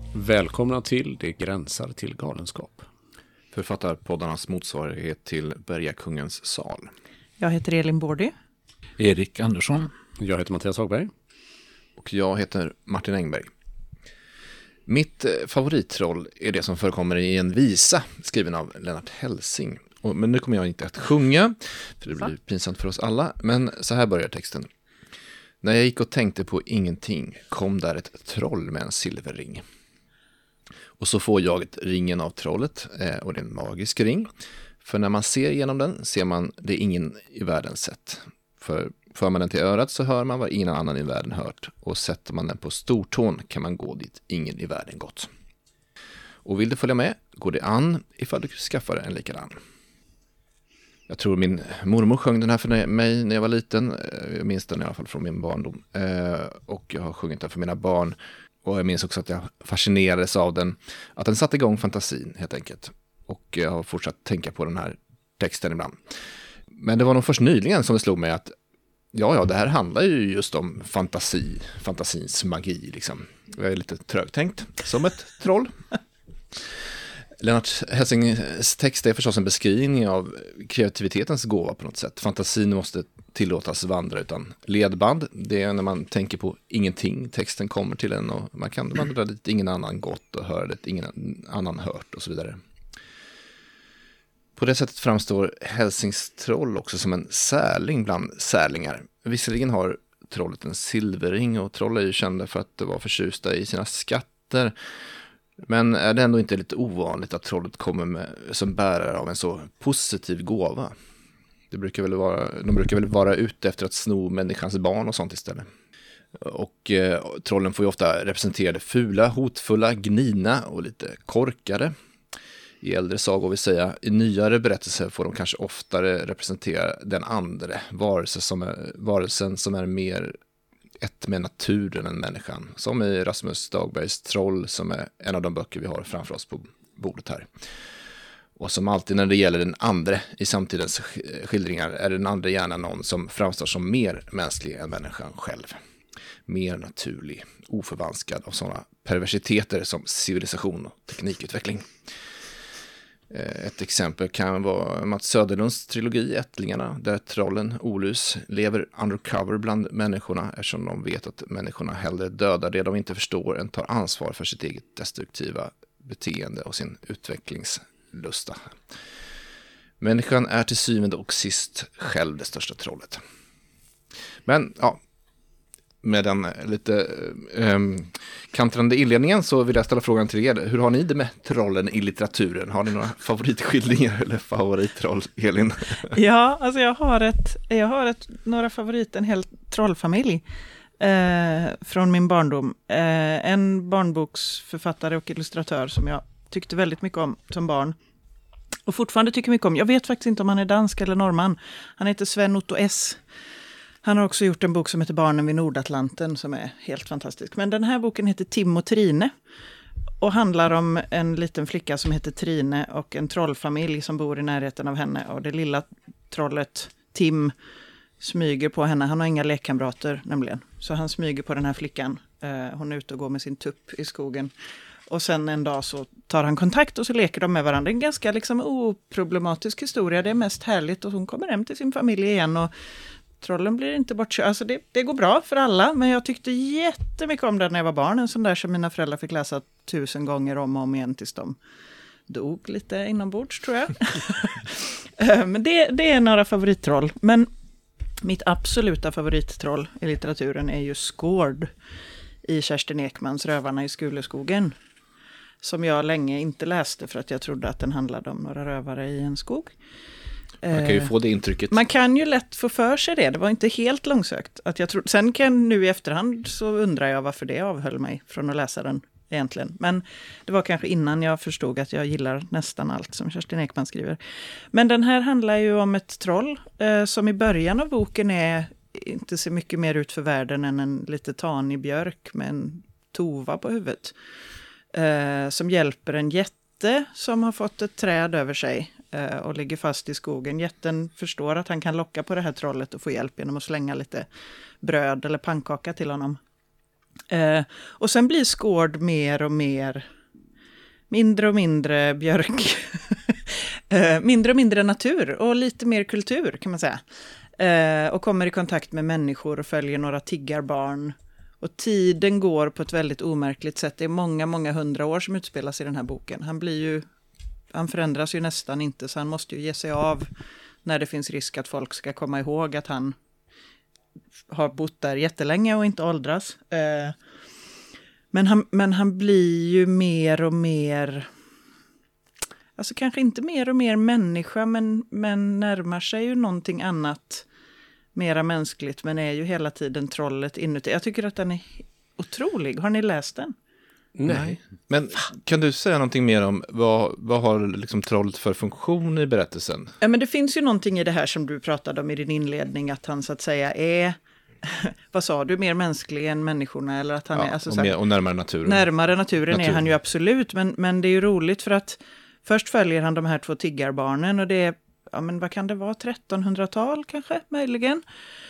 Välkomna till Det gränsar till galenskap. Författarpoddarnas motsvarighet till Bergakungens sal. Jag heter Elin Bårdy. Erik Andersson. Jag heter Mattias Hagberg. Och jag heter Martin Engberg. Mitt favoritroll är det som förekommer i en visa skriven av Lennart Hellsing. Men nu kommer jag inte att sjunga, för det blir pinsamt för oss alla. Men så här börjar texten. När jag gick och tänkte på ingenting kom där ett troll med en silverring. Och så får jag ringen av trollet, och det är en magisk ring. För när man ser genom den ser man det ingen i världen sett. För man den till örat så hör man vad ingen annan i världen hört. Och sätter man den på stortån kan man gå dit ingen i världen gått. Och vill du följa med går det an ifall du skaffar en likadan. Jag tror min mormor sjöng den här för mig när jag var liten. Jag minns den i alla fall från min barndom. Och jag har sjungit den för mina barn. Och jag minns också att jag fascinerades av den. Att den satte igång fantasin helt enkelt. Och jag har fortsatt tänka på den här texten ibland. Men det var nog först nyligen som det slog mig att ja, det här handlar ju just om fantasins magi liksom. Jag är lite trögtänkt som ett troll. Lennart Hellsings text är förstås en beskrivning av kreativitetens gåva på något sätt. Fantasin måste tillåtas vandra utan ledband. Det är när man tänker på ingenting. Texten kommer till en och man kan vandra dit ingen annan gått och höra dit ingen annan hört och så vidare. På det sättet framstår Hellsings troll också som en särling bland särlingar. Visserligen har trollet en silverring och troll är ju kända för att vara förtjusta i sina skatter. Men är det ändå inte lite ovanligt att trollet kommer som bärare av en så positiv gåva? De brukar väl vara ute efter att sno människans barn och sånt istället. Och trollen får ju ofta representera det fula, hotfulla, gnina och lite korkade. I äldre sagor vill säga, i nyare berättelser får de kanske oftare representera den andra varelsen som är mer ett med naturen än människan. Som i Rasmus Dagbergs Troll som är en av de böcker vi har framför oss på bordet här. Och som alltid när det gäller den andra i samtidens skildringar är den andra gärna någon som framstår som mer mänsklig än människan själv. Mer naturlig, oförvanskad av sådana perversiteter som civilisation och teknikutveckling. Ett exempel kan vara Mats Söderlunds trilogi Ättlingarna, där trollen Olus lever undercover bland människorna eftersom de vet att människorna hellre dödar det de inte förstår än tar ansvar för sitt eget destruktiva beteende och sin utvecklingslusta. Människan är till syvende och sist själv det största trollet. Men ja, med den lite kantrande inledningen så vill jag ställa frågan till er. Hur har ni det med trollen i litteraturen? Har ni några favoritskildringar eller favorittroll, Elin? Ja, alltså jag har några favoriter, en hel trollfamilj från min barndom. En barnboksförfattare och illustratör som jag tyckte väldigt mycket om som barn. Och fortfarande tycker mycket om. Jag vet faktiskt inte om han är dansk eller norrman. Han heter Sven Otto S. Han har också gjort en bok som heter Barnen vid Nordatlanten som är helt fantastisk. Men den här boken heter Tim och Trine och handlar om en liten flicka som heter Trine och en trollfamilj som bor i närheten av henne. Och det lilla trollet Tim smyger på henne. Han har inga lekkamrater nämligen. Så han smyger på den här flickan. Hon är ute och går med sin tupp i skogen. Och sen en dag så tar han kontakt och så leker de med varandra. En ganska liksom oproblematisk historia. Det är mest härligt och hon kommer hem till sin familj igen och trollen blir inte bortkörd. Alltså det går bra för alla, men jag tyckte jättemycket om den när jag var barn. En sån där som mina föräldrar fick läsa 1000 gånger om och om igen tills de dog lite inombords, tror jag. Men det är några favorittroll. Men mitt absoluta favorittroll i litteraturen är ju Skård i Kerstin Ekmans Rövarna i Skuleskogen. Som jag länge inte läste för att jag trodde att den handlade om några rövare i en skog. Man kan ju få det intrycket. Man kan ju lätt få för sig det. Det var inte helt långsökt. Att jag sen kan nu i efterhand så undrar jag varför det avhöll mig från att läsa den egentligen. Men det var kanske innan jag förstod att jag gillar nästan allt som Kerstin Ekman skriver. Men den här handlar ju om ett troll som i början av boken inte ser mycket mer ut för världen än en lite tanig björk med en tova på huvudet. Som hjälper en jätte som har fått ett träd över sig och ligger fast i skogen. Jätten förstår att han kan locka på det här trollet och få hjälp genom att slänga lite bröd eller pannkaka till honom. Och sen blir Skård mer och mer, mindre och mindre björk, mindre och mindre natur och lite mer kultur kan man säga. Och kommer i kontakt med människor och följer några tiggarbarn. Och tiden går på ett väldigt omärkligt sätt. Det är många, många 100 år som utspelas i den här boken. Han förändras ju nästan inte, så han måste ju ge sig av när det finns risk att folk ska komma ihåg att han har bott där jättelänge och inte åldras. Men han blir ju mer och mer, alltså kanske inte mer och mer människa, men närmar sig ju någonting annat, mera mänskligt, men är ju hela tiden trollet inuti. Jag tycker att den är otrolig. Har ni läst den? Nej. Men kan du säga någonting mer om vad har liksom trollet för funktion i berättelsen? Ja, men det finns ju någonting i det här som du pratade om i din inledning, att han så att säga är, vad sa du, mer mänsklig än människorna, eller att han är alltså, och närmare naturen. Närmare naturen är han ju absolut, men det är ju roligt för att först följer han de här 2 tiggarbarnen och det är, ja men vad kan det vara, 1300-tal kanske, möjligen.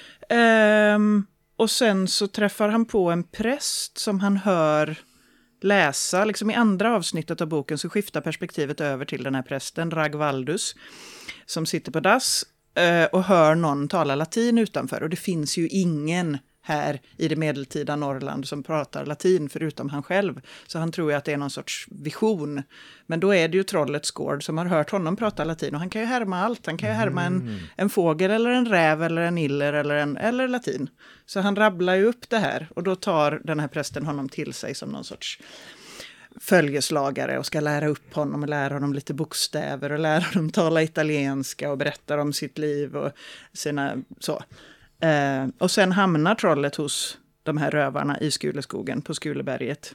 Och sen så träffar han på en präst som han hör läsa, liksom i andra avsnittet av boken så skiftar perspektivet över till den här prästen, Ragvaldus, som sitter på dass och hör någon tala latin utanför. Och det finns ju ingen här i det medeltida Norrland som pratar latin förutom han själv. Så han tror ju att det är någon sorts vision. Men då är det ju trollet Skård som har hört honom prata latin. Och han kan ju härma allt. Han kan ju härma en fågel eller en räv eller en iller eller latin. Så han rabblar ju upp det här. Och då tar den här prästen honom till sig som någon sorts följeslagare och ska lära upp honom och lära honom lite bokstäver och lära honom tala italienska och berätta om sitt liv och sina så. Och sen hamnar trollet hos de här rövarna i Skuleskogen på Skuleberget.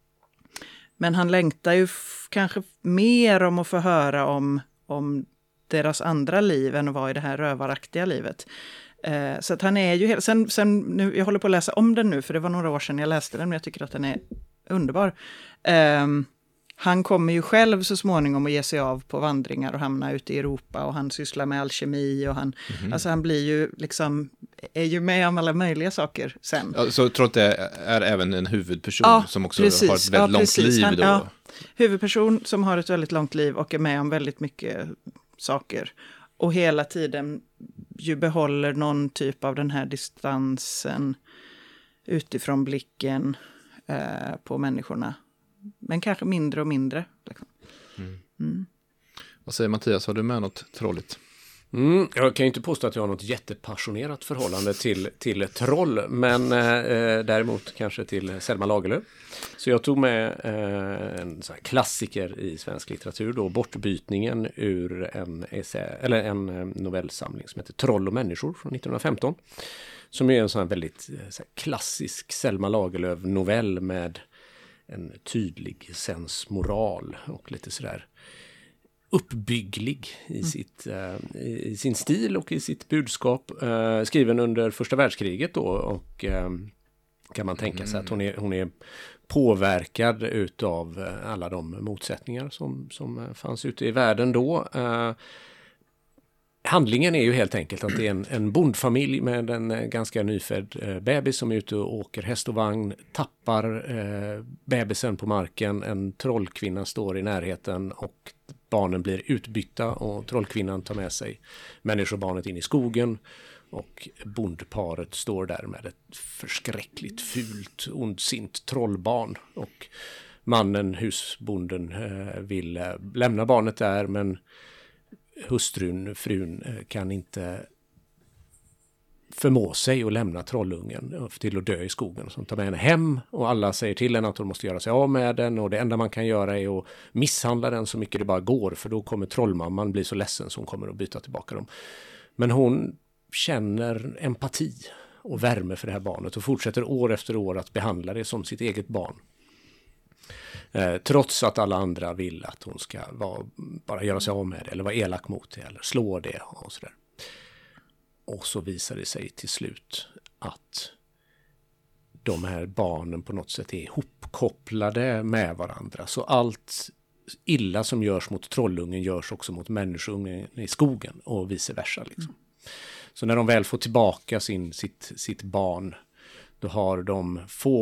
Men han längtar ju kanske mer om att få höra om deras andra liv än att vara i det här rövaraktiga livet. Så att han är ju sen nu, jag håller på att läsa om den nu för det var några år sedan jag läste den, men jag tycker att den är underbar. Han kommer ju själv så småningom att ge sig av på vandringar och hamna ute i Europa och han sysslar med alkemi och alltså han blir ju liksom, är ju med om alla möjliga saker sen. Ja, så trollet är även en huvudperson som också precis, har ett väldigt långt liv då. Huvudperson som har ett väldigt långt liv och är med om väldigt mycket saker. Och hela tiden ju behåller någon typ av den här distansen utifrån blicken på människorna. Men kanske mindre och mindre. Liksom. Vad säger Mattias, har du med något trolligt? Jag kan ju inte påstå att jag har något jättepassionerat förhållande till troll, men däremot kanske till Selma Lagerlöf. Så jag tog med en sån här klassiker i svensk litteratur då, Bortbytningen ur en novellsamling som heter Troll och människor från 1915. Som är en sån här väldigt så här klassisk Selma Lagerlöf-novell med en tydlig sensmoral och lite sådär uppbygglig i sin stil och i sitt budskap. Skriven under första världskriget då, och kan man tänka sig att hon är påverkad utav alla de motsättningar som fanns ute i världen då. Handlingen är ju helt enkelt att det är en bondfamilj med en ganska nyfödd bebis som är ute och åker häst och vagn, tappar bebisen på marken, en trollkvinna står i närheten och barnen blir utbytta och trollkvinnan tar med sig människobarnet in i skogen och bondparet står där med ett förskräckligt fult, ondsint trollbarn och mannen, husbonden, vill lämna barnet där, men frun kan inte förmå sig att lämna trollungen till att dö i skogen. Så hon tar med henne hem och alla säger till henne att hon måste göra sig av med den, och det enda man kan göra är att misshandla den så mycket det bara går, för då kommer trollmamman bli så ledsen så hon kommer att byta tillbaka dem. Men hon känner empati och värme för det här barnet och fortsätter år efter år att behandla det som sitt eget barn. Trots att alla andra vill att hon ska bara göra sig av med det eller vara elak mot det eller slå det och sådär. Och så visar det sig till slut att de här barnen på något sätt är ihopkopplade med varandra. Så allt illa som görs mot trollungen görs också mot människoungen i skogen och vice versa. Liksom. Så när de väl får tillbaka sitt barn, då har de få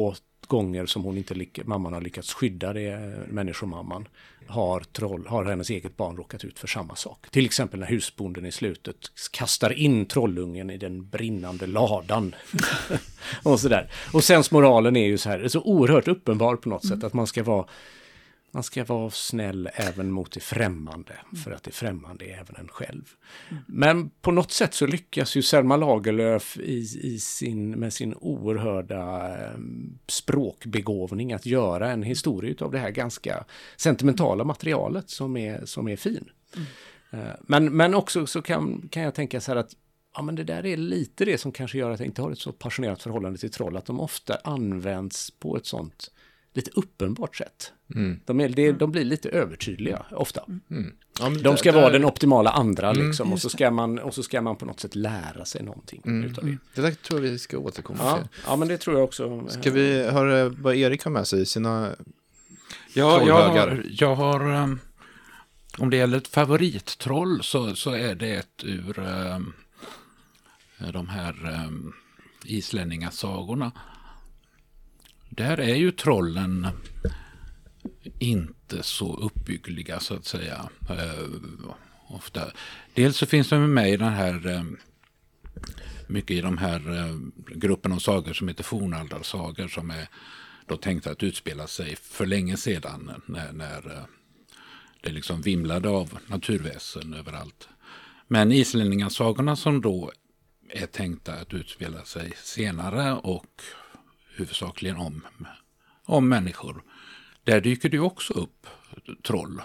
gånger som mamman har lyckats skydda människomamman har hennes eget barn råkat ut för samma sak. Till exempel när husbonden i slutet kastar in trollungen i den brinnande ladan. Och sådär. Och sensmoralen är ju så här, det är så oerhört uppenbar på något sätt att man ska vara snäll även mot det främmande, för att det främmande är även en själv. Men på något sätt så lyckas ju Selma Lagerlöf med sin oerhörda språkbegåvning att göra en historia av det här ganska sentimentala materialet som är fin. Men också så kan jag tänka så här att men det där är lite det som kanske gör att jag inte har ett så passionerat förhållande till troll, att de ofta används på ett sånt lite uppenbart sätt. De blir lite övertydliga ofta. Ja, de ska vara den optimala andra liksom, och så ska man på något sätt lära sig någonting utav det. Det där tror jag vi ska återkomma till. Ja, men det tror jag också. Ska vi höra vad Erik har med sig i sina trollhögar? Jag har om det gäller ett favorittroll så är det ett ur de här islänningasagorna. Där är ju trollen inte så uppbyggliga så att säga. Ofta. Dels så finns de med i den här mycket i de här gruppen av sagor som heter fornaldarsagor, som är då tänkta att utspela sig för länge sedan när det liksom vimlade av naturväsen överallt. Men islänningasagorna som då är tänkta att utspela sig senare och huvudsakligen om människor. Där dyker det också upp troll.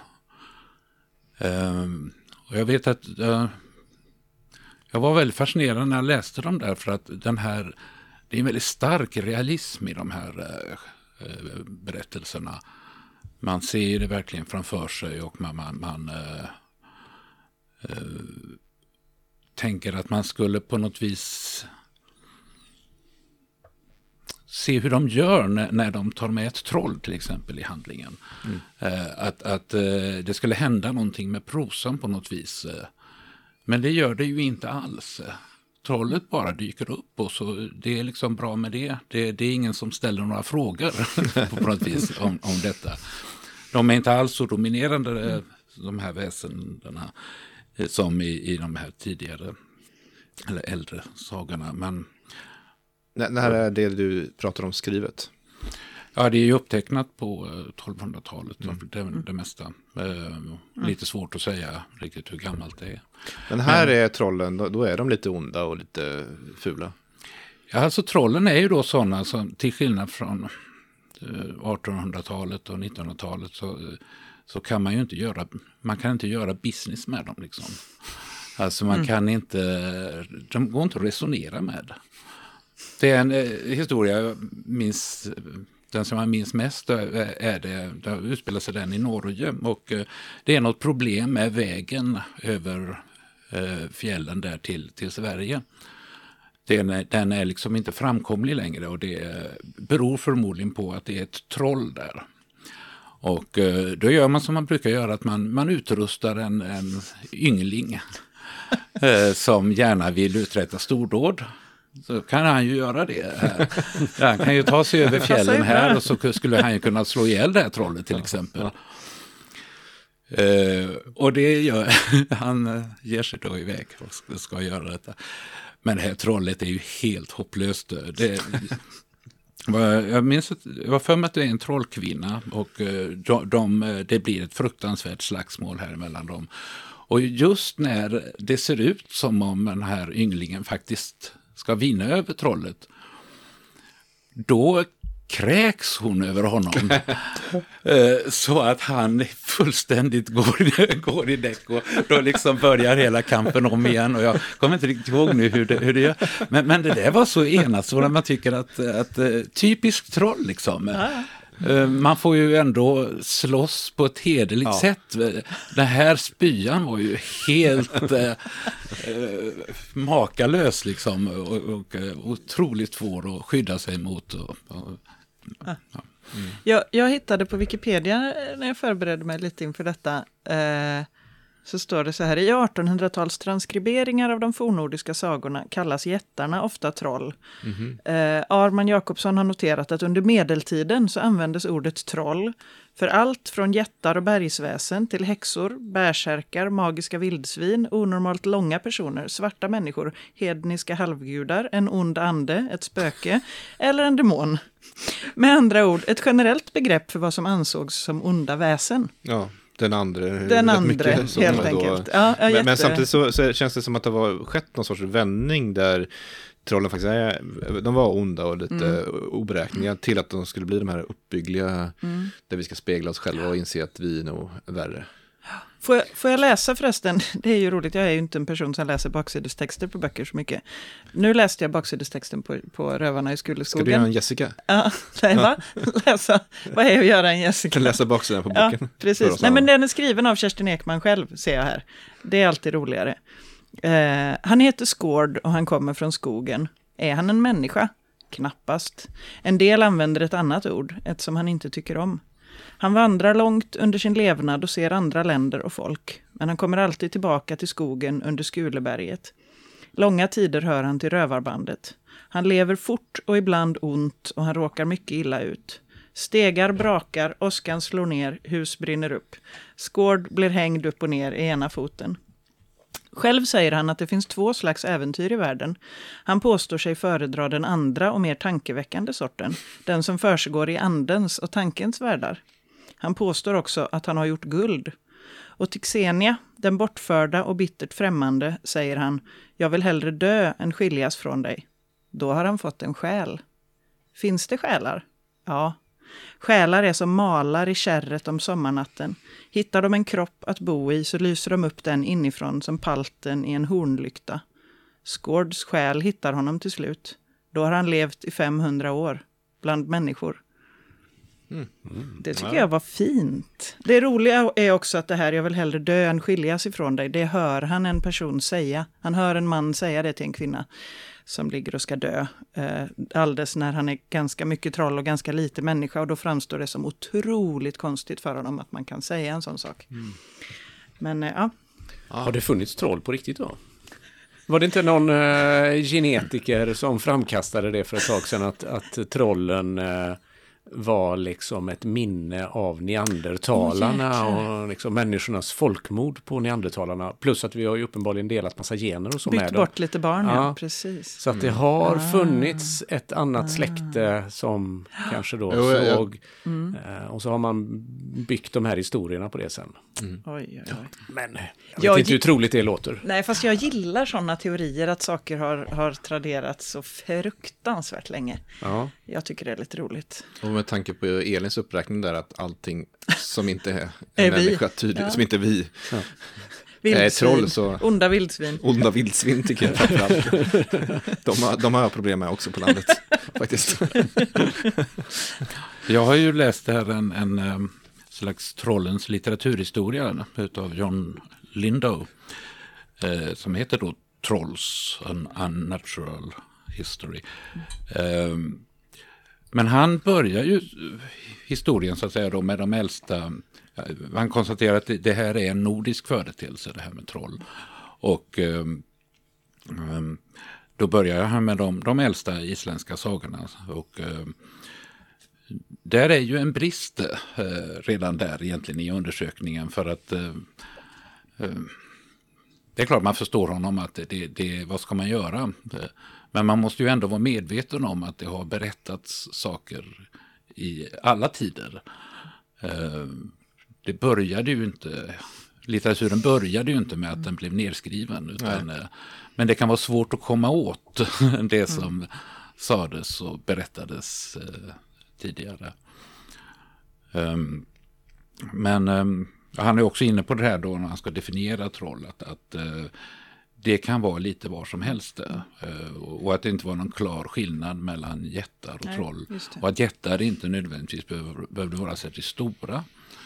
Och jag vet att jag var väldigt fascinerad när jag läste dem där, för att det är en väldigt stark realism i de här berättelserna. Man ser det verkligen framför sig och man tänker att man skulle på något vis se hur de gör när de tar med ett troll till exempel i handlingen. Att det skulle hända någonting med prosan på något vis. Men det gör det ju inte alls. Trollet bara dyker upp och så det är liksom bra med det. Det är ingen som ställer några frågor på något vis om detta. De är inte alls så dominerande de här väsendena som i de här tidigare eller äldre sagorna. Men det här är det du pratar om skrivet. Ja, det är ju upptecknat på 1200-talet, det mesta. Lite svårt att säga riktigt hur gammalt det är. Men här är trollen, då är de lite onda och lite fula. Ja, alltså trollen är ju då sådana som till skillnad från 1800-talet och 1900-talet så kan man ju inte göra business med dem liksom. Alltså man kan inte, de går inte att resonera med. Det är en historia, den som jag minns mest är det utspelar sig den i Norge, och det är något problem med vägen över fjällen där till Sverige. Den är liksom inte framkomlig längre, och det beror förmodligen på att det är ett troll där. Och då gör man som man brukar göra, att man utrustar en yngling som gärna vill uträtta stordåd. Så kan han ju göra det här. Han kan ju ta sig över fjällen här, och så skulle han ju kunna slå ihjäl det här trollet till exempel. Och det gör han, ger sig då iväg och ska göra detta. Men det här trollet är ju helt hopplöst. Jag minns att jag var för mig att det är en trollkvinna, och det blir ett fruktansvärt slagsmål här mellan dem. Och just när det ser ut som om den här ynglingen faktiskt ska vinna över trollet, då kräks hon över honom så att han fullständigt går i däck, och då liksom börjar hela kampen om igen, och jag kommer inte riktigt ihåg nu hur det gör. Men det där var så enastående, man tycker att typiskt troll liksom. Man får ju ändå slåss på ett hederligt sätt. Den här spyan var ju helt makalös liksom, och otroligt svår att skydda sig mot. Jag hittade på Wikipedia när jag förberedde mig lite inför detta så står det så här: i 1800-tals transkriberingar av de fornnordiska sagorna kallas jättarna ofta troll. Arman Jakobsson har noterat att under medeltiden så användes ordet troll för allt från jättar och bergsväsen till häxor, bärsärkar, magiska vildsvin, onormalt långa personer, svarta människor, hedniska halvgudar, en ond ande, ett spöke eller en demon. Med andra ord, ett generellt begrepp för vad som ansågs som onda väsen. Ja, den andra helt enkelt. Ja, men samtidigt så känns det som att det var skett någon sorts vändning där trollen faktiskt de var onda och lite oberäkneliga till att de skulle bli de här uppbyggliga där vi ska spegla oss själva och inse att vi är nog värre. Får jag läsa förresten? Det är ju roligt, jag är ju inte en person som läser baksidestexter på böcker så mycket. Nu läste jag baksidestexten på Rövarna i Skuleskogen. Ska du göra en Jessica? Ja, nej, va? Läsa. Vad är att göra en Jessica? Kan läsa baksidan på boken. Ja, precis. Nej, men den är skriven av Kerstin Ekman själv, ser jag här. Det är alltid roligare. Han heter Skård och han kommer från skogen. Är han en människa? Knappast. En del använder ett annat ord, ett som han inte tycker om. Han vandrar långt under sin levnad och ser andra länder och folk. Men han kommer alltid tillbaka till skogen under Skuleberget. Långa tider hör han till rövarbandet. Han lever fort och ibland ont och han råkar mycket illa ut. Stegar brakar, åskan slår ner, hus brinner upp. Skård blir hängd upp och ner i ena foten. Själv säger han att det finns 2 slags äventyr i världen. Han påstår sig föredra den andra och mer tankeväckande sorten. Den som försiggår i andens och tankens världar. Han påstår också att han har gjort guld. Och till Xenia, den bortförda och bittert främmande, säger han: jag vill hellre dö än skiljas från dig. Då har han fått en själ. Finns det själar? Ja. Själar är som malar i kärret om sommarnatten. Hittar de en kropp att bo i så lyser de upp den inifrån som palten i en hornlykta. Skårds själ hittar honom till slut. Då har han levt i 500 år bland människor. Det tycker jag var fint. Det roliga är också att det här, jag vill hellre dö än skiljas ifrån dig, det hör han en person säga. Han hör en man säga det till en kvinna som ligger och ska dö. Alldeles när han är ganska mycket troll och ganska lite människa, och då framstår det som otroligt konstigt för honom att man kan säga en sån sak. Men ja. Har det funnits troll på riktigt då? Var det inte någon genetiker som framkastade det för ett tag sedan att trollen var liksom ett minne av neandertalarna och liksom människornas folkmord på neandertalarna. Plus att vi har ju uppenbarligen delat massa gener och så med dem. Byggt bort lite barn, ja, precis. Så att det har funnits ett annat släkte som kanske då såg. Och så har man byggt de här historierna på det sen. Oj. Men jag vet inte hur troligt det låter. Nej, fast jag gillar sådana teorier att saker har traderats så fruktansvärt länge. Ja. Jag tycker det är lite roligt. Och med tanke på Elins uppräkning där att allting som inte är en människa tydligt, som inte är vi är troll, så onda vildsvin. Onda vildsvin tycker jag framförallt. De har problem med också på landet faktiskt. Jag har ju läst det här en slags trollens litteraturhistoria utav John Lindow som heter då Trolls, an Unnatural History. Men han börjar ju historien så att säga då med de äldsta. Han konstaterar att det här är en nordisk företeelse, det här med troll. Och då börjar han med de äldsta isländska sagorna. Och där är ju en brist redan där egentligen i undersökningen, för att det är klart man förstår honom att det vad ska man göra? Men man måste ju ändå vara medveten om att det har berättats saker i alla tider. Det började ju inte, litteraturen började ju inte med att den blev nedskriven. Utan, men det kan vara svårt att komma åt det som sades och berättades tidigare. Men han är också inne på det här då när han ska definiera troll, att det kan vara lite var som helst. Och att det inte var någon klar skillnad mellan jättar och troll. Och att jättar inte nödvändigtvis behövde vara särskilt stora.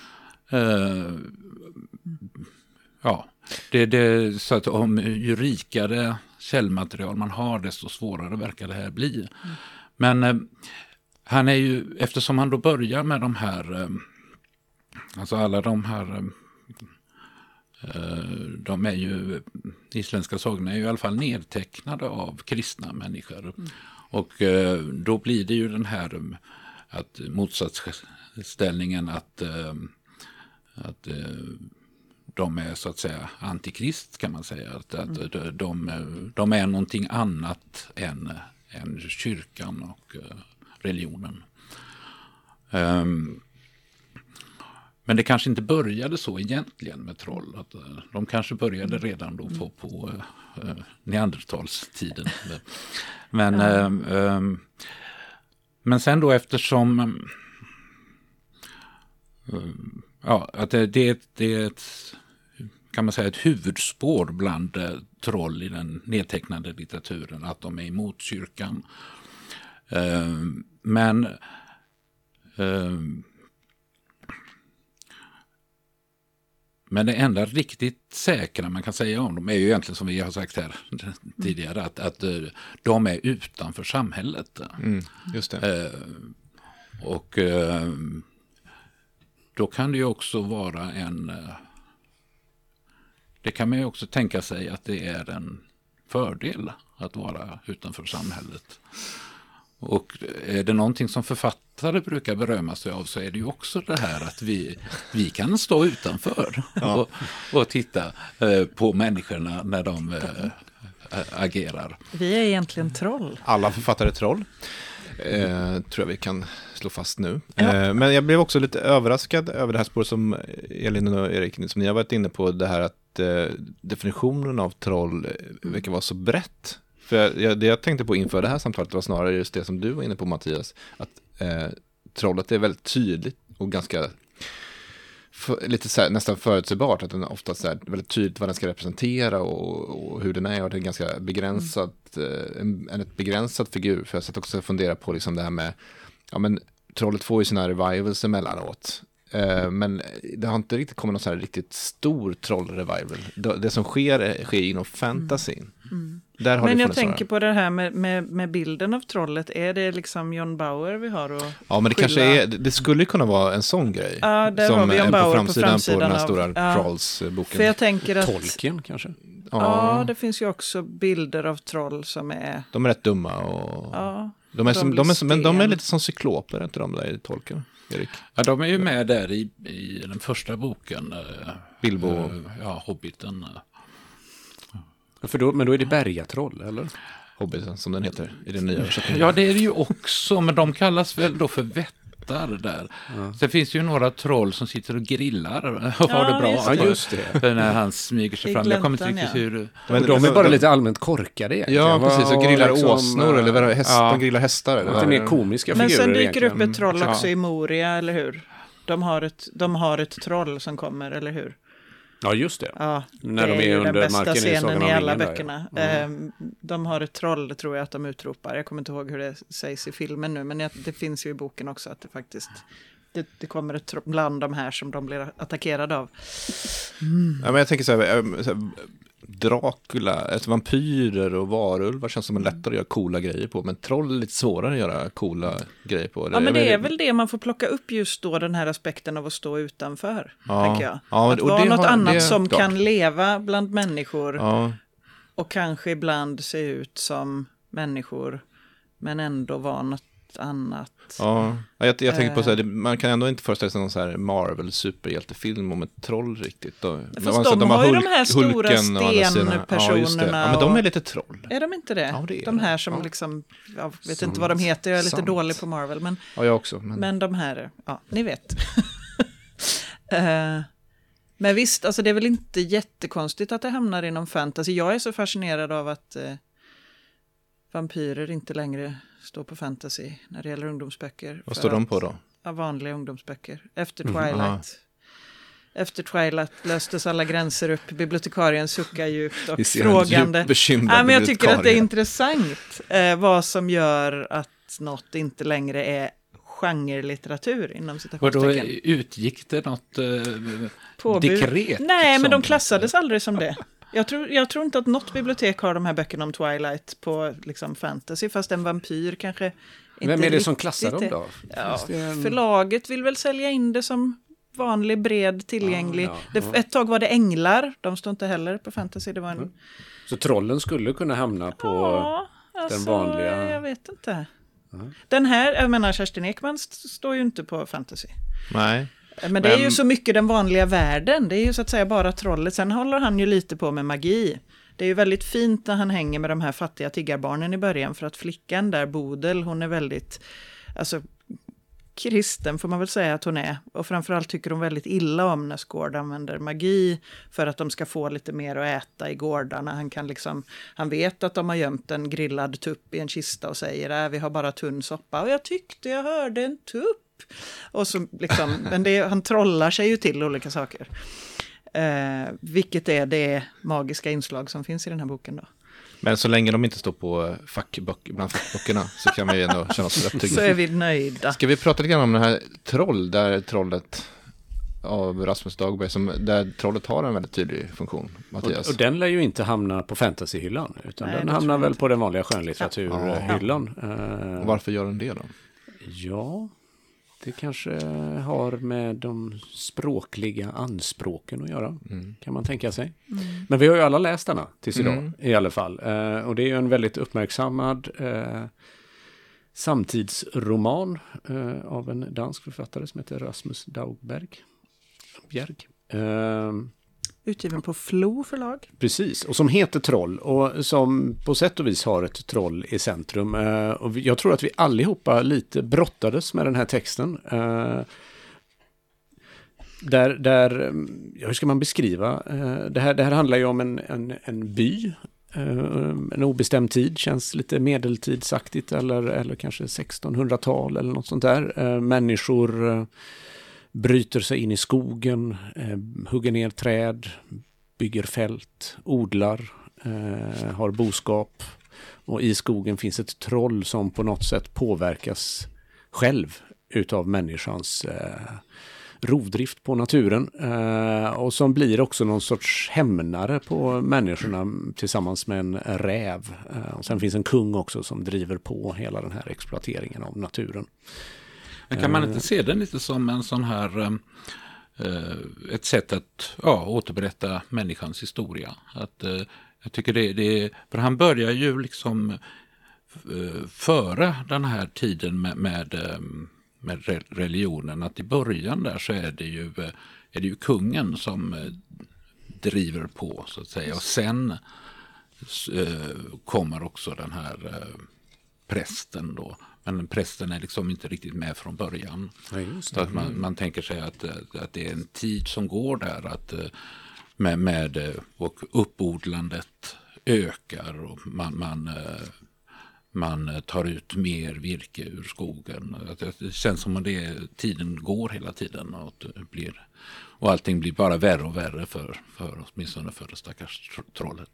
Ja, så att ju rikare källmaterial man har, desto svårare verkar det här bli. Men han är ju, eftersom han då börjar med de här, alltså alla de här de är ju, isländska sagorna är ju i alla fall nedtecknade av kristna människor. Och då blir det ju den här att motsatsställningen att de är så att säga antikrist, kan man säga. Att de är någonting annat än kyrkan och religionen. Men det kanske inte började så egentligen med troll. Att de kanske började redan då på neandertalstiden. Men sen då, eftersom att det är ett, kan man säga, ett huvudspår bland troll i den nedtecknade litteraturen, att de är emot kyrkan. Men det enda riktigt säkra man kan säga om dem är ju egentligen, som vi har sagt här tidigare, att de är utanför samhället. Just det. Och då kan det ju också vara det kan man ju också tänka sig att det är en fördel att vara utanför samhället. Och är det någonting som författare brukar berömma sig av, så är det ju också det här att vi kan stå utanför och titta på människorna när de agerar. Vi är egentligen troll. Alla författare är troll. Tror jag vi kan slå fast nu. Men jag blev också lite överraskad över det här spåret som Elin och Erik, som ni har varit inne på, det här att definitionen av troll verkar vara så brett. För det jag tänkte på inför det här samtalet var snarare just det som du var inne på, Mattias, att trollet är väldigt tydligt och ganska lite så här, nästan förutsägbart, att den ofta så här, väldigt tydligt vad den ska representera och hur den är, och det är ganska begränsat, ett begränsat figur. För jag satt också och fundera på liksom det här med, men trollet får ju sina revivals emellanåt. Men det har inte riktigt kommit någon så här riktigt stor trollrevival. Det som sker inom fantasyn. Där har men det jag tänker några. på det här med bilden av trollet. Är det liksom John Bauer vi har att Ja, men det skylla? kanske är, det skulle kunna vara en sån grej. Ja, där som har vi John Bauer på framsidan på den här av, stora Trolls-boken. För jag tänker att Tolkien kanske? ja, det finns ju också bilder av troll som är De är rätt dumma och de sten. är lite som cykloper, är inte de där i Tolkien, Erik? Ja, de är ju med där i den första boken. Bilbo. Hobbiten. Men då är det bergatroll, eller? Hobbiten, som den heter i den nya översättningen. Ja, det är det ju också, men de kallas väl då för vättar där. Sen finns det ju några troll som sitter och grillar och har det bra. Just det. När han smyger sig I fram. Jag kommer inte gläntan, riktigt hur... Men De är bara lite allmänt korkade egentligen. Ja, precis. Och grillar liksom, åsnor, eller vad de grillar hästar. Eller lite mer komiska Men figurer sen dyker upp egentligen. ett troll också i Moria, eller hur? De har ett troll som kommer, eller hur? Ja, just det. Ja, När det de är ju under den bästa marken i Sagan scenen om i alla ringen där, böckerna. ja. De har ett troll, det tror jag att de utropar. Jag kommer inte ihåg hur det sägs i filmen nu, men det finns ju i boken också att det faktiskt det kommer ett bland de här som de blir attackerade av. Ja, men jag tänker så här Dracula, vampyrer och varulvar känns som en lättare att göra coola grejer på, men troll är lite svårare att göra coola grejer på. Ja, men det är väl det man får plocka upp, just då den här aspekten av att stå utanför, tänker jag. Ja, att och vara det något annat det som klart. kan leva bland människor och kanske ibland se ut som människor, men ändå vara något annat. Ja, jag tänker på så här, man kan ändå inte föreställa sig någon så här Marvel-superhjältefilm om ett troll riktigt. Fast de har ju de här stora stenpersonerna. Ja, men de är lite troll. Är de inte det? Ja, det är de här det. som liksom, jag vet inte vad de heter, jag är lite dålig på Marvel. Men, ja, jag också. Men de här, ni vet. Men visst, alltså det är väl inte jättekonstigt att det hamnar inom fantasy. Jag är så fascinerad av att vampyrer inte längre står på fantasy när det gäller ungdomsböcker. Vad står de på då? Ja, vanliga ungdomsböcker. Efter Twilight. Efter Twilight löstes alla gränser upp. Bibliotekarien suckar djupt och frågande. Men jag tycker att det är intressant vad som gör att något inte längre är genrelitteratur inom citationstecken. Och då utgick det något dekret? Nej, men de klassades aldrig som det. Jag tror inte att något bibliotek har de här böckerna om Twilight på liksom fantasy, fast en vampyr kanske inte. Vem är det som klassar dem då? Ja, förlaget vill väl sälja in det som vanlig, bred, tillgänglig. Ett tag var det änglar, de står inte heller på fantasy. Det var en... Så trollen skulle kunna hamna på den vanliga... Jag vet inte. Den här, jag menar Kerstin Ekman står ju inte på fantasy. Nej. Men det är ju så mycket den vanliga världen. Det är ju så att säga bara trollet. Sen håller han ju lite på med magi. Det är ju väldigt fint när han hänger med de här fattiga tiggarbarnen i början. För att flickan där, Bodil, hon är väldigt... Alltså, kristen får man väl säga att hon är. Och framförallt tycker hon väldigt illa om när Skård använder magi för att de ska få lite mer att äta i gårdarna. Han vet att de har gömt en grillad tupp i en kista och säger vi har bara tunn soppa. Och jag tyckte jag hörde en tupp. Och så liksom, men han trollar sig ju till olika saker. Vilket är det magiska inslag som finns i den här boken då. Men så länge de inte står på bland fackböckerna så kan vi ändå känna oss rätt trygga. Så är vi nöjda. Ska vi prata lite grann om den här trollet av Rasmus Dagberg, där trollet har en väldigt tydlig funktion, Mattias? Och den lär ju inte hamna på fantasyhyllan, utan den hamnar väl på den vanliga skönlitteraturhyllan. Och varför gör den det då? Ja, det kanske har med de språkliga anspråken att göra, kan man tänka sig. Men vi har ju alla läst denna tills idag, i alla fall. Och det är ju en väldigt uppmärksammad samtidsroman av en dansk författare som heter Rasmus Dagberg. Utgiven på Flo förlag. Precis, och som heter Troll och som på sätt och vis har ett troll i centrum. Och jag tror att vi allihopa lite brottades med den här texten. Hur ska man beskriva? Det här handlar ju om en by. En obestämd tid, känns lite medeltidsaktigt eller kanske 1600-tal eller något sånt där. Människor bryter sig in i skogen, hugger ner träd, bygger fält, odlar, har boskap. Och i skogen finns ett troll som på något sätt påverkas själv utav människans rovdrift på naturen. Och som blir också någon sorts hämnare på människorna tillsammans med en räv. Och sen finns en kung också som driver på hela den här exploateringen av naturen. Men kan man inte se den lite som en sån här ett sätt att återberätta människans historia? Jag tycker det för han börjar ju liksom före den här tiden med religionen, att i början där så är det ju kungen som driver på så att säga, och sen kommer också den här prästen då. Men prästen är liksom inte riktigt med från början. Ja, så att man tänker sig att det är en tid som går där att med och uppodlandet ökar och man tar ut mer virke ur skogen. Det känns som att tiden går hela tiden och allting blir bara värre och värre för åtminstone för det stackars trollet.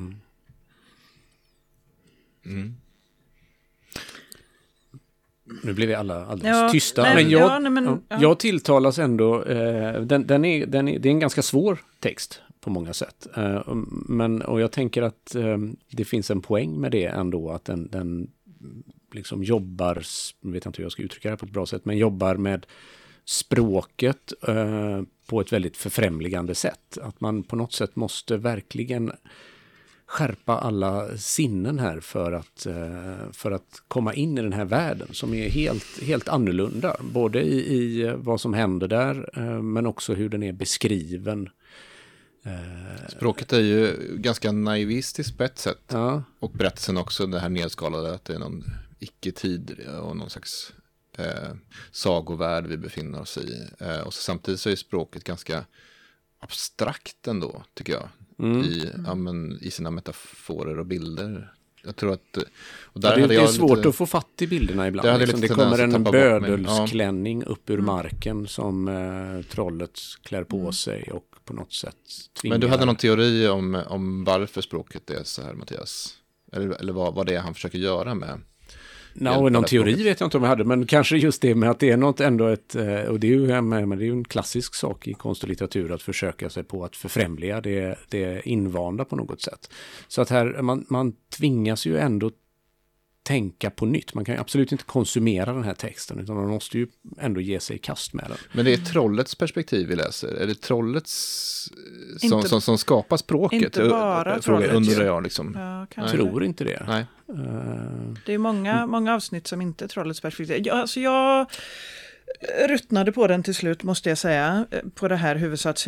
Nu blir vi alla alldeles tysta. Men jag tilltalas ändå. Det är en ganska svår text på många sätt. Och jag tänker att det finns en poäng med det ändå. Att den liksom jobbar, jag vet inte hur jag ska uttrycka det på ett bra sätt, men jobbar med språket på ett väldigt förfrämligande sätt. Att man på något sätt måste verkligen skärpa alla sinnen här för att komma in i den här världen som är helt annorlunda. Både i vad som händer där men också hur den är beskriven. Språket är ju ganska naivistiskt på ett sätt. Ja. Och berättelsen också, det här nedskalade, att det är någon icke-tid och någon slags sagovärld vi befinner oss i. Och så samtidigt så är språket ganska abstrakt ändå, tycker jag. I sina metaforer och bilder. Jag tror att... Och där det är svårt att få fatt i bilderna ibland. Det kommer en bödelsklänning upp ur marken som trollet klär på sig och på något sätt tvingar. Men du hade någon teori om varför språket är så här, Mattias? Eller vad det är han försöker göra med? Någon teori vet jag inte om jag hade, men kanske just det med att det är något ändå och det är ju en klassisk sak i konst och litteratur att försöka sig på att förfrämliga det invanda på något sätt. Så att här, man tvingas ju ändå tänka på nytt. Man kan ju absolut inte konsumera den här texten, utan man måste ju ändå ge sig i kast med den. Men det är trollets perspektiv vi läser. Är det trollets som skapar språket? Inte bara trollet. Undrar jag liksom. Ja, Jag tror inte det. Nej. Det är många avsnitt som inte är trollets perspektiv. Jag ruttnade på den till slut, måste jag säga. På det här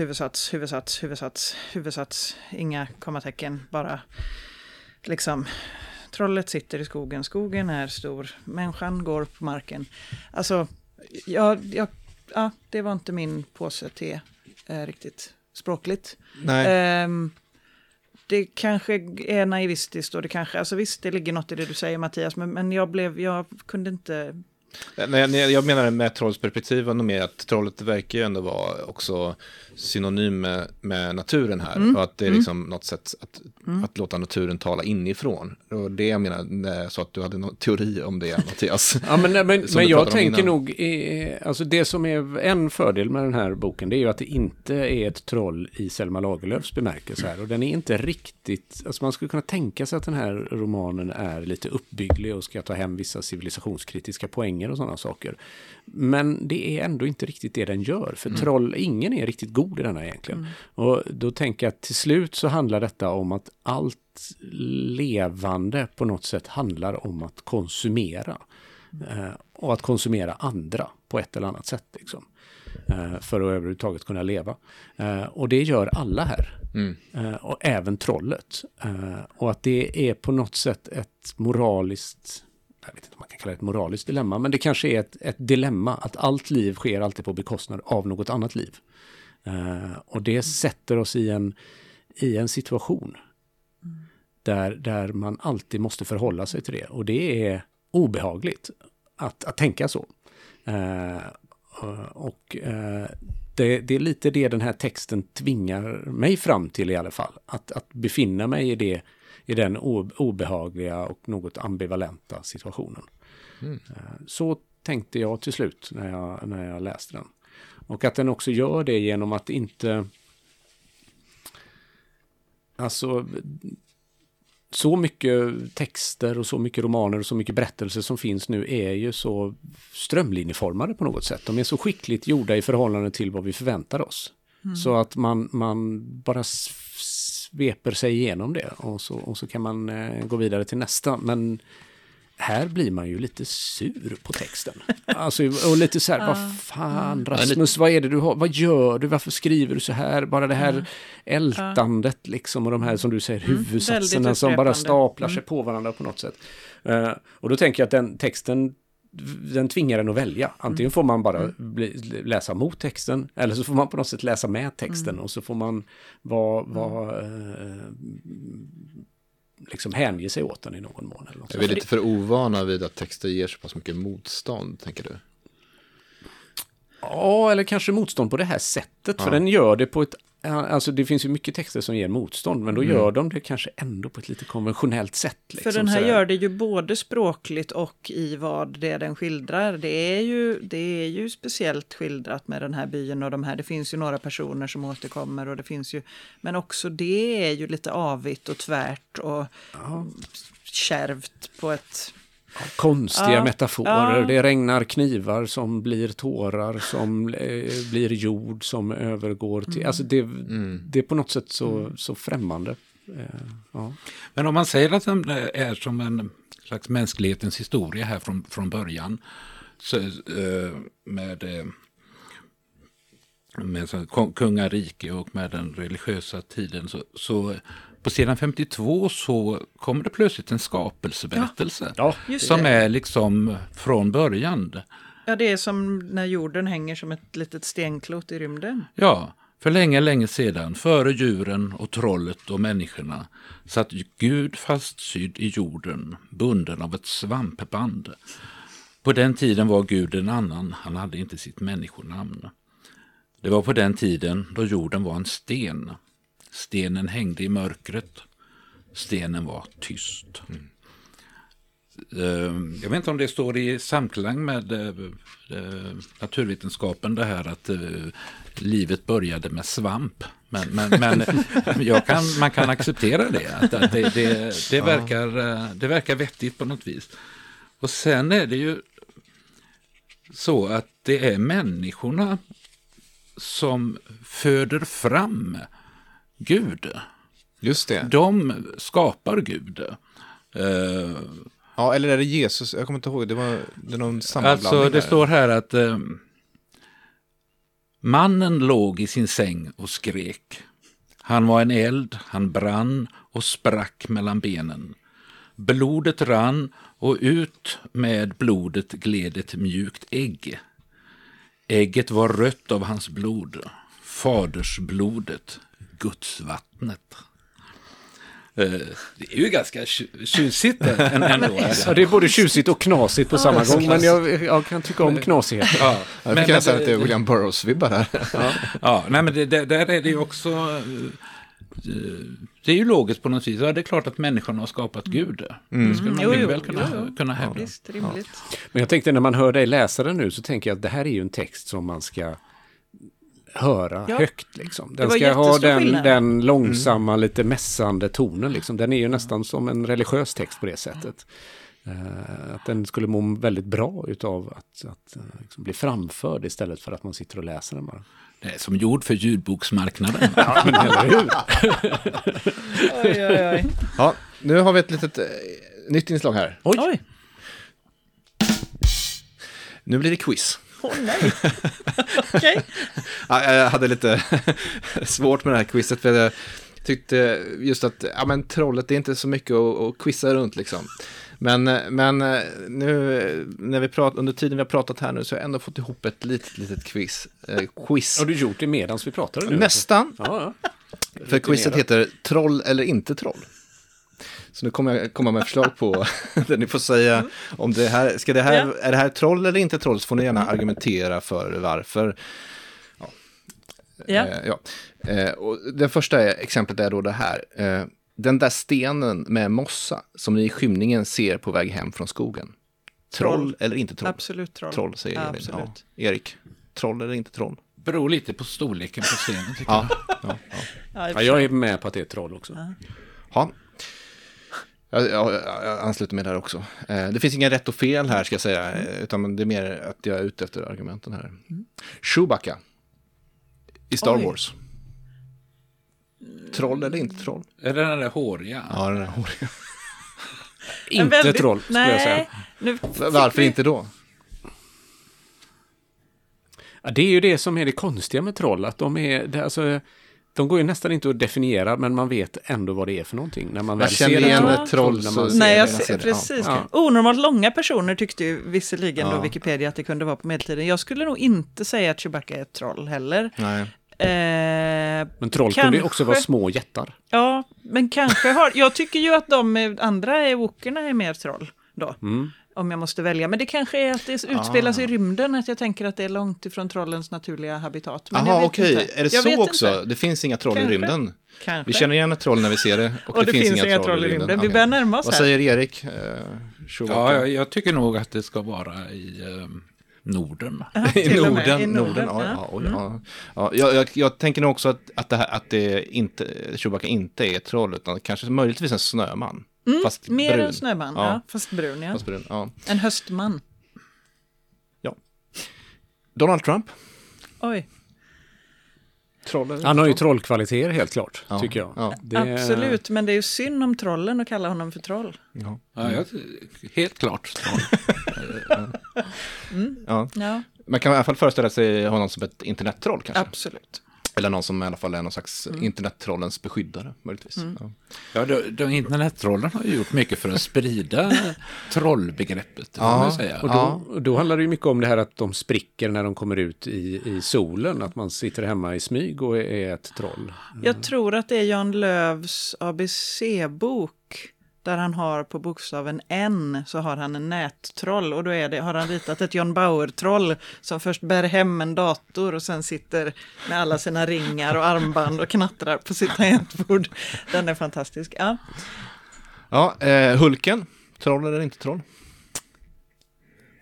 huvudsats, inga kommatecken, bara liksom trollet sitter i skogen, skogen är stor, människan går på marken. Alltså, det var inte min påse te riktigt språkligt. Nej. Det kanske är naivistiskt och det kanske, alltså visst, det ligger något i det du säger, Mattias, men jag kunde inte... Nej, jag menar med trollsperspektiv var nog mer att trollet verkar ju ändå vara också synonym med naturen här. Och att det är liksom något sätt att låta naturen tala inifrån. Och det jag menar, så att du hade någon teori om det, Mattias. Ja, men jag tänker nog, alltså det som är en fördel med den här boken, det är ju att det inte är ett troll i Selma Lagerlöfs bemärkelse här. Och den är inte riktigt, alltså man skulle kunna tänka sig att den här romanen är lite uppbygglig och ska ta hem vissa civilisationskritiska poänger och sådana saker. Men det är ändå inte riktigt det den gör. För troll, ingen är riktigt god i denna egentligen. Och då tänker jag att till slut så handlar detta om att allt levande på något sätt handlar om att konsumera. Och att konsumera andra på ett eller annat sätt liksom. För att överhuvudtaget kunna leva. Och det gör alla här. Och även trollet. Och att det är på något sätt ett moraliskt... Jag vet inte om man kan kalla det ett moraliskt dilemma, men det kanske är ett dilemma att allt liv sker alltid på bekostnad av något annat liv. Och det sätter oss i en situation där man alltid måste förhålla sig till det. Och det är obehagligt att tänka så. Det är lite det den här texten tvingar mig fram till i alla fall. Att befinna mig i den obehagliga och något ambivalenta situationen. Så tänkte jag till slut när jag läste den. Och att den också gör det genom att inte... Alltså, så mycket texter och så mycket romaner och så mycket berättelser som finns nu är ju så strömlinjeformade på något sätt. De är så skickligt gjorda i förhållande till vad vi förväntar oss. Så att man bara sveper sig igenom det och så kan man gå vidare till nästa. Men här blir man ju lite sur på texten. Alltså, och lite så här, vad fan Rasmus, vad är det du har? Vad gör du? Varför skriver du så här? Bara det här ältandet liksom, och de här som du säger huvudsatserna som bara staplar sig på varandra på något sätt. Och då tänker jag att den texten, den tvingar en att välja. Antingen får man bara läsa mot texten, eller så får man på något sätt läsa med texten och så får man liksom hänge sig åt den i någon mån. Eller något. Är vi lite för ovana vid att texter ger så pass mycket motstånd, tänker du? Ja, eller kanske motstånd på det här sättet. För den gör det på ett... Alltså det finns ju mycket texter som ger motstånd, men då gör de det kanske ändå på ett lite konventionellt sätt. Liksom, för den här gör det ju både språkligt och i vad det den skildrar. Det är ju speciellt skildrat med den här byn och de här. Det finns ju några personer som återkommer och det finns ju... Men också det är ju lite avigt och tvärt och kärvt på ett... Konstiga metaforer. Det regnar knivar som blir tårar, som blir jord som övergår till... Alltså det är på något sätt så främmande. Men om man säger att den är som en slags mänsklighetens historia här från början, så, med kungarike och med den religiösa tiden, så på sidan 52 så kommer det plötsligt en skapelseberättelse som är liksom från början. Ja, det är som när jorden hänger som ett litet stenklot i rymden. Ja, för länge sedan, före djuren och trollet och människorna, satt Gud fastsydd i jorden, bunden av ett svampband. På den tiden var Gud en annan, han hade inte sitt människonamn. Det var på den tiden då jorden var en sten. Stenen hängde i mörkret. Stenen var tyst. Jag vet inte om det står i samklang med naturvetenskapen det här att livet började med svamp. Men man kan acceptera det. Att det verkar vettigt på något vis. Och sen är det ju så att det är människorna som föder fram Gud. Just det. De skapar Gud. Ja, eller är det Jesus? Jag kommer inte ihåg. Det är någon sammanblandning. Alltså det står här att mannen låg i sin säng och skrek. Han var en eld, han brann och sprack mellan benen. Blodet rann och ut med blodet gled ett mjukt ägg. Ägget var rött av hans blod, fadersblodet, gudsvattnet. Det är ju ganska tjusigt ändå. Ja, det är både tjusigt och knasigt på samma gång, men jag kan tycka om knasighet. Ja, jag kan säga att det är William Burroughs-vibbar här. Ja, nej, men där är det ju också... Det är ju logiskt på något vis. Ja, det är klart att människan har skapat Gud. Det skulle man väl kunna hävda. Visst, rimligt. Men jag tänkte när man hör dig läsa den nu så tänker jag att det här är ju en text som man ska höra högt. Liksom. Den ska ha den långsamma, lite mässande tonen. Liksom. Den är ju nästan som en religiös text på det sättet. Att den skulle må väldigt bra utav att liksom bli framförd istället för att man sitter och läser den bara. Det är som gjord för ljudboksmarknaden. Ja, men eller hur? Oj. Ja, nu har vi ett litet nytt inslag här. Oj. Nu blir det quiz. Nej. Okej. Ja, jag hade lite svårt med det här quizet för jag tyckte just att trollet är inte så mycket att quizza runt liksom. Men nu när vi under tiden vi har pratat här nu så har jag ändå fått ihop ett litet quiz. Har du gjort det medan vi pratade nu? Nästan. Ja. För quizet heter Troll eller inte troll. Så nu kommer jag komma med förslag på där ni får säga om det här, är det här troll eller inte troll, så får ni gärna argumentera för varför. Och det första exemplet är då det här. Den där stenen med mossa som ni i skymningen ser på väg hem från skogen. Troll eller inte troll? Absolut troll. Troll säger Elin. Absolut. Ja. Erik, troll eller inte troll? Beror lite på storleken på stenen tycker jag. Ja, jag är med på att det är troll också. Ja. Jag ansluter mig där också. Det finns inga rätt och fel här ska jag säga. Utan det är mer att jag är ute efter argumenten här. Chewbacca i Star Wars. Troll eller inte troll? Är det den där håriga? Ja, den där håriga. Inte troll, skulle jag säga. Varför inte då? Ja, det är ju det som är det konstiga med troll. Att de går ju nästan inte att definiera, men man vet ändå vad det är för någonting. När man väl känner igen ett troll. Precis. Ja. Onormalt långa personer tyckte ju visserligen då Wikipedia att det kunde vara på medeltiden. Jag skulle nog inte säga att Chewbacca är ett troll heller. Nej. Men troll kunde ju också vara små jättar. Ja, men kanske jag tycker ju att de andra wokerna är mer troll då. Om jag måste välja. Men det kanske är att det utspelas i rymden. Att jag tänker att det är långt ifrån trollens naturliga habitat. Jaha, okej. Är det så också? Inte. Det finns inga troll i rymden? Kanske. Vi känner igen ett troll när vi ser det. Och det finns inga troll i rymden. Vi börjar närma oss. Vad säger Erik? Ja, jag tycker nog att det ska vara i Norden. I Norden. Jag tänker nog också att det inte, Chewbacca inte är ett troll, utan kanske möjligtvis en snöman. Fast mer brun. En snöman, fast brun, Fast brun, ja. En höstman. Ja. Donald Trump. Oj. Han har ju trollkvaliteter helt klart, tycker jag. Ja. Absolut, men det är ju synd om trollen att kalla honom för troll. Helt klart troll. Ja. Man kan i alla fall föreställa sig honom som ett internettroll kanske. Absolut. Eller någon som i alla fall är någon slags internettrollens beskyddare, möjligtvis. Ja, de internettrollen har ju gjort mycket för att sprida trollbegreppet, kan man säga. Och då handlar det ju mycket om det här att de spricker när de kommer ut i solen. Att man sitter hemma i smyg och är ett troll. Jag tror att det är Jan Lööfs ABC-bok. Där han har på bokstaven N så har han en nättroll. Och då har han ritat ett John Bauer-troll som först bär hem en dator och sen sitter med alla sina ringar och armband och knattrar på sitt tangentbord. Den är fantastisk. Ja, Hulken. Troll eller inte troll?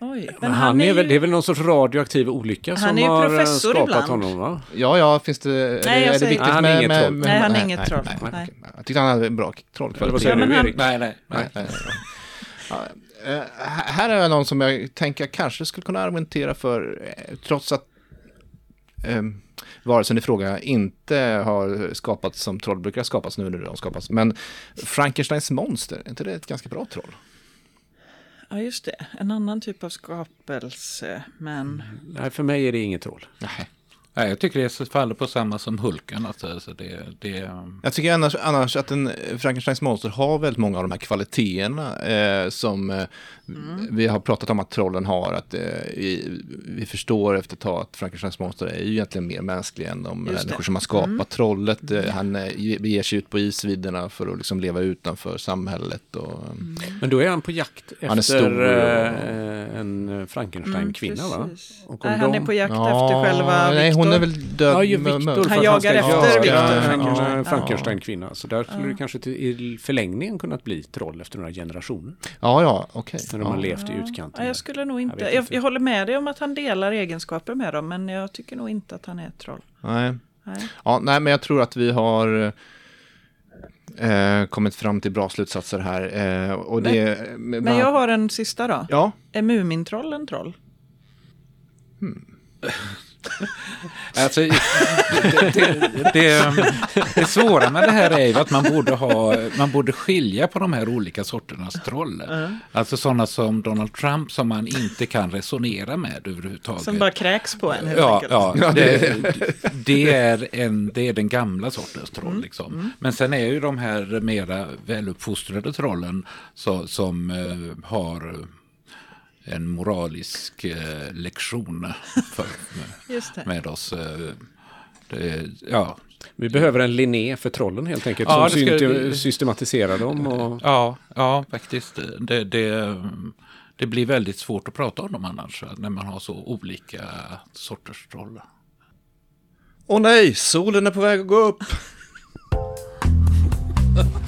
Oj, Men han är väl, det är väl någon sorts radioaktiv olycka som har skapat ibland. honom, va? Ja, finns det... Nej, är det viktigt han är inget troll. Nej, han är inget troll. Nej. Nej. Okej. Jag tyckte han hade en bra trollkvalitet. Vad säger men du, han- Erik? Nej. Ja, här är någon som jag tänker kanske skulle kunna argumentera för, trots att varelsen i fråga inte har skapats som troll brukar skapas nu när de skapas. Men Frankensteins monster, är inte det ett ganska bra troll? Ja, just det. En annan typ av skapelse, men... Nej, för mig är det inget troll. Nej, jag tycker det faller på samma som Hulken. Alltså, det... Jag tycker annars att Frankensteins monster har väldigt många av de här kvaliteterna som vi har pratat om att trollen har. Att vi förstår efter ett tag att Frankensteins monster är ju egentligen mer mänsklig än de människor som har skapat trollet. Han beger sig ut på isvidderna för att liksom leva utanför samhället. Och, Men då är han på jakt Han är efter stor en Frankenstein-kvinna, va? precis. Och om Nej, han de- är på jakt efter själva nej, Victor. hon är väl död. Ja, ju Victor. Han jagar efter Victor. En Frankenstein-kvinna. Så där skulle det kanske i förlängningen kunnat bli troll efter några generationer. Ja, okej. När de har levt i utkanten. Ja, jag skulle nog inte... vet inte. Jag håller med dig om att han delar egenskaper med dem, men jag tycker nog inte att han är ett troll. Nej. Nej. Ja, nej, men jag tror att vi har kommit fram till bra slutsatser här. Och det, Men jag har en sista då. Ja, Är Mumintroll en troll? Alltså, det svåra med det här är ju att man borde skilja på de här olika sorternas troll. Alltså sådana som Donald Trump som man inte kan resonera med överhuvudtaget. Som bara kräks på en helt Ja, enkelt. det är den gamla sortens troll. Liksom. Men sen är ju de här mera väluppfostrade trollen som har en moralisk lektion Just det. med oss. Vi behöver en Linné för trollen helt enkelt. Ja, som det ska- systematiserar dem. Och... Ja, faktiskt. Det blir väldigt svårt att prata om dem annars när man har så olika sorters troll. Åh nej, solen är på väg att gå upp.